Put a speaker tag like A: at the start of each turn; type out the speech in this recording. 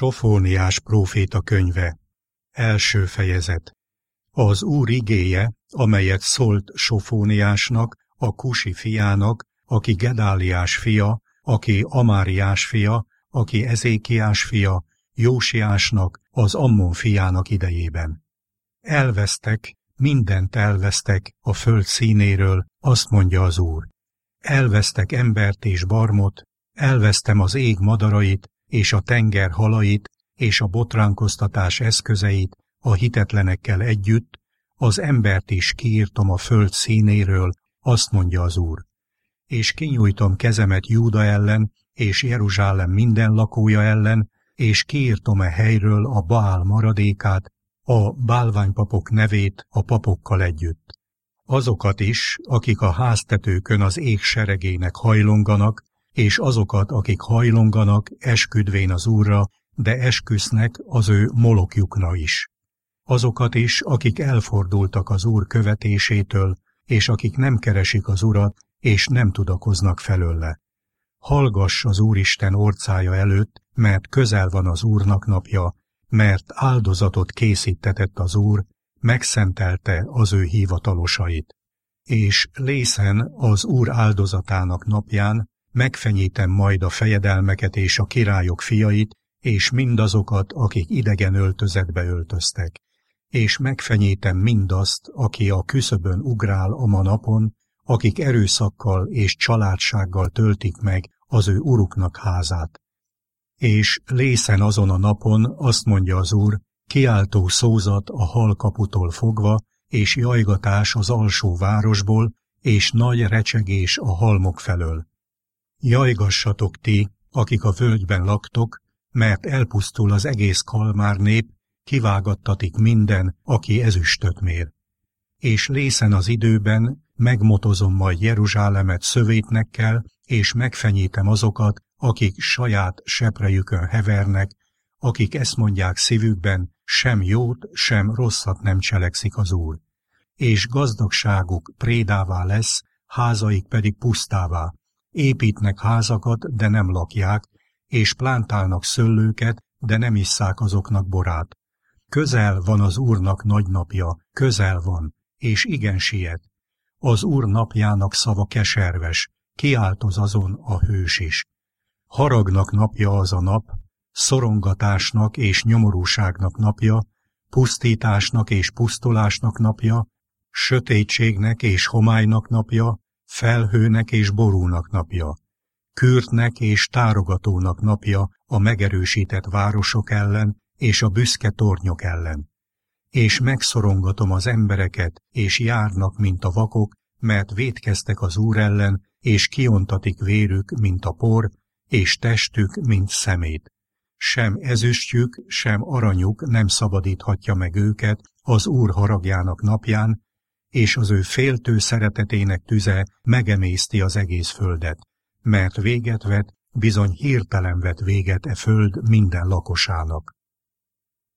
A: Sofóniás próféta könyve. Első fejezet. Az Úr igéje, amelyet szólt Sofóniásnak, a Kusi fiának, aki Gedáliás fia, aki Amáriás fia, aki Ezékiás fia, Jósiásnak, az Ammon fiának idejében. Elvesztek, mindent elvesztek a föld színéről, azt mondja az Úr. Elvesztek embert és barmot, elvesztem az ég madarait, és a tenger halait, és a botránkoztatás eszközeit a hitetlenekkel együtt, az embert is kiírtom a föld színéről, azt mondja az Úr. És kinyújtom kezemet Júda ellen, és Jeruzsálem minden lakója ellen, és kiírtom helyről a Baál maradékát, a bálványpapok nevét a papokkal együtt. Azokat is, akik a háztetőkön az ég seregének hajlonganak, és azokat, akik hajlonganak, esküdvén az Úrra, de esküsznek az ő molokjukra is. Azokat is, akik elfordultak az Úr követésétől, és akik nem keresik az Urat, és nem tudakoznak felőle. Hallgass az Úristen orcája előtt, mert közel van az Úrnak napja, mert áldozatot készítetett az Úr, megszentelte az ő hivatalosait. És lészen az Úr áldozatának napján megfenyítem majd a fejedelmeket és a királyok fiait, és mindazokat, akik idegen öltözetbe öltöztek. És megfenyítem mindazt, aki a küszöbön ugrál a ma napon, akik erőszakkal és családsággal töltik meg az ő uruknak házát. És lészen azon a napon, azt mondja az Úr, kiáltó szózat a halkaputól fogva, és jajgatás az alsó városból, és nagy recsegés a halmok felől. Jajgassatok ti, akik a völgyben laktok, mert elpusztul az egész kalmár nép, kivágattatik minden, aki ezüstöt mér. És lészen az időben megmotozom majd Jeruzsálemet szövétnekkel, és megfenyítem azokat, akik saját seprejükön hevernek, akik ezt mondják szívükben, sem jót, sem rosszat nem cselekszik az Úr. És gazdagságuk prédává lesz, házaik pedig pusztává. Építnek házakat, de nem lakják, és plántálnak szőlőket, de nem isszák azoknak borát. Közel van az Úrnak nagy napja, közel van, és igen siet. Az Úr napjának szava keserves, kiáltoz azon a hős is. Haragnak napja az a nap, szorongatásnak és nyomorúságnak napja, pusztításnak és pusztulásnak napja, sötétségnek és homálynak napja, felhőnek és borúnak napja, kürtnek és tárogatónak napja a megerősített városok ellen és a büszke tornyok ellen. És megszorongatom az embereket, és járnak, mint a vakok, mert vétkeztek az Úr ellen, és kiontatik vérük, mint a por, és testük, mint szemét. Sem ezüstjük, sem aranyuk nem szabadíthatja meg őket az Úr haragjának napján, és az ő féltő szeretetének tüze megemészti az egész földet, mert véget vet, bizony hirtelen vet véget e föld minden lakosának.